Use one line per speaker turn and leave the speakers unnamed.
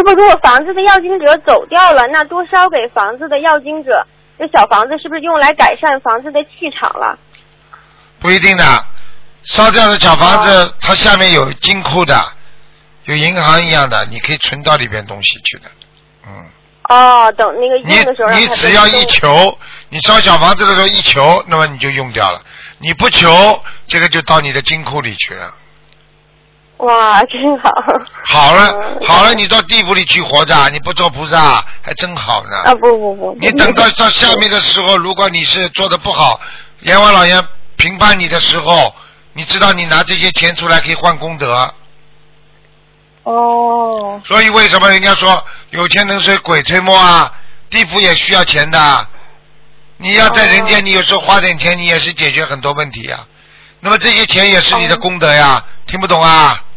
不如果房子的要经者走掉了，那多烧给房子的要经者，这小房子是不是用来改善房子的气场了？
不一定的，烧掉的小房子，它下面有金库的，有银行一样的，你可以存到里边东西去的。
等那个用的时候
你只要一求，你烧小房子的时候一求，那么你就用掉了。你不求，这个就到你的金库里去了。
哇，真好。
好了，你到地府里去活着，你不做菩萨还真好呢。
不，
你等到下面的时候，如果你是做的不好，阎王老爷评判你的时候，你知道你拿这些钱出来可以换功德。所以为什么人家说有钱能使鬼推磨啊？地府也需要钱的。你要在人间，你有时候花点钱，你也是解决很多问题啊。那么这些钱也是你的功德呀，听不懂啊？